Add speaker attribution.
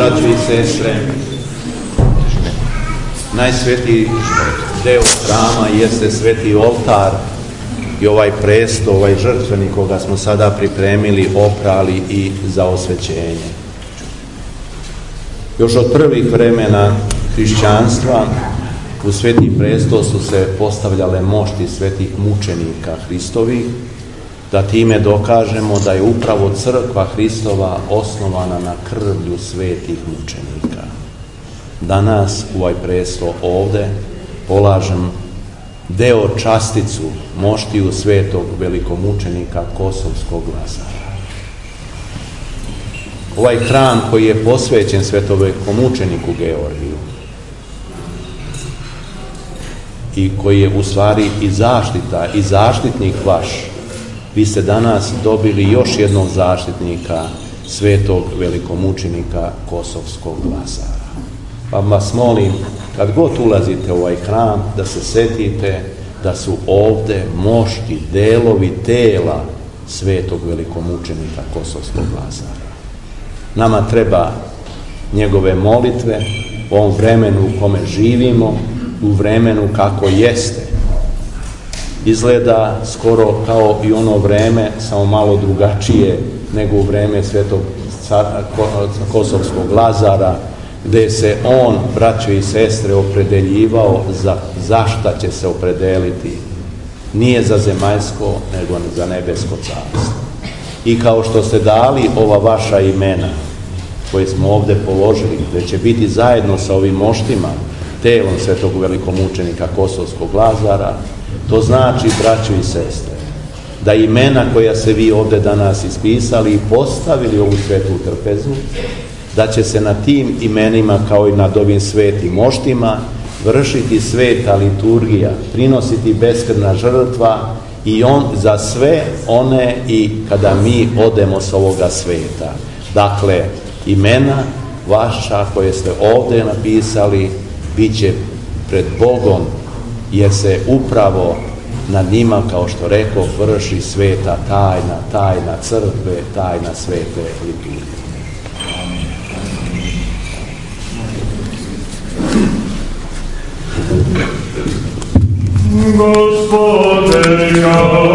Speaker 1: braćo i sestre, najsvetiji deo hrama jeste sveti oltar i ovaj presto, ovaj žrtvenik koga smo sada pripremili, oprali i za osvećenje. Još od prvih vremena hrišćanstva u sveti presto su se postavljale mošti svetih mučenika Hristovih, da time dokažemo da je upravo crkva Hristova osnovana na krvlju svetih mučenika. Danas u ovaj presto ovde polažem deo časticu moštiju svetog velikomučenika Kosovskog Lazara. Ovaj hram koji je posvećen svetom velikomučeniku Georgiju i koji je u stvari i zaštita i zaštitnik vaš, vi ste danas dobili još jednog zaštitnika, svetog velikomučenika Kosovskog Lazara. Pa vas molim, kad god ulazite u ovaj hram, da se setite da su ovde mošti, delovi tela svetog velikomučenika Kosovskog Lazara. Nama treba njegove molitve u ovom vremenu u kome živimo, u vremenu kako jeste. Izgleda skoro kao i ono vreme, samo malo drugačije nego u vreme svetog Kosovskog Lazara, gde se on, braćo i sestre, opredeljivao za šta će se opredeliti. Nije za zemaljsko, nego za nebesko carstvo. I kao što ste dali ova vaša imena, koje smo ovde položili, gde će biti zajedno sa ovim moštima, telom svetog velikomučenika Kosovskog Lazara, to znači, braćo i sestre, da imena koja se vi ovde danas ispisali i postavili ovu svetu trpezu, da će se na tim imenima, kao i nad ovim svetim moštima, vršiti sveta liturgija, prinositi beskrvna žrtva i on za sve one i kada mi odemo s ovoga sveta. Dakle, imena vaša koje ste ovde napisali bit će pred Bogom, jer se upravo nad njima, kao što rekao, vrši sveta tajna, tajna crkve, tajna svete liturgije.
Speaker 2: Gospode,